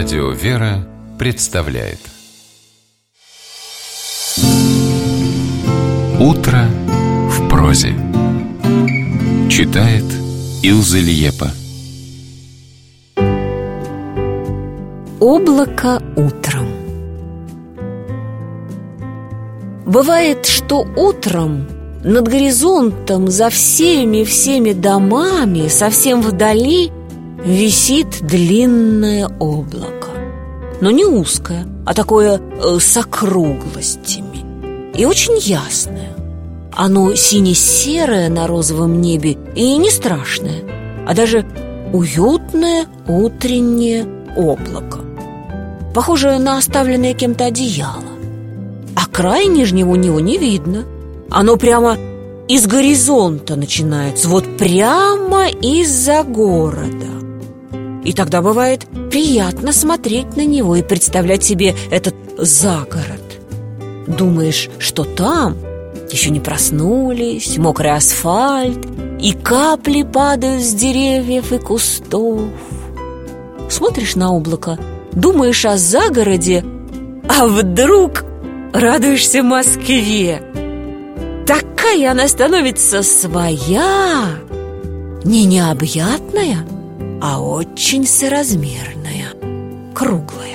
Радио «Вера» представляет «Утро в прозе». Читает Илза Лиепа. Облако утром. Бывает, что утром над горизонтом за всеми домами, совсем вдали, висит длинное облако. Но не узкое, а такое с округлостями. И очень ясное. Оно сине-серое на розовом небе и не страшное, а даже уютное утреннее облако. Похоже на оставленное кем-то одеяло. А край нижнего у него не видно. Оно прямо из горизонта начинается, вот прямо из-за города. И тогда бывает приятно смотреть на него и представлять себе этот загород. Думаешь, что там еще не проснулись, мокрый асфальт, и капли падают с деревьев и кустов. Смотришь на облако, думаешь о загороде, а вдруг радуешься Москве. Такая она становится своя, не необъятная, а очень соразмерная, круглая.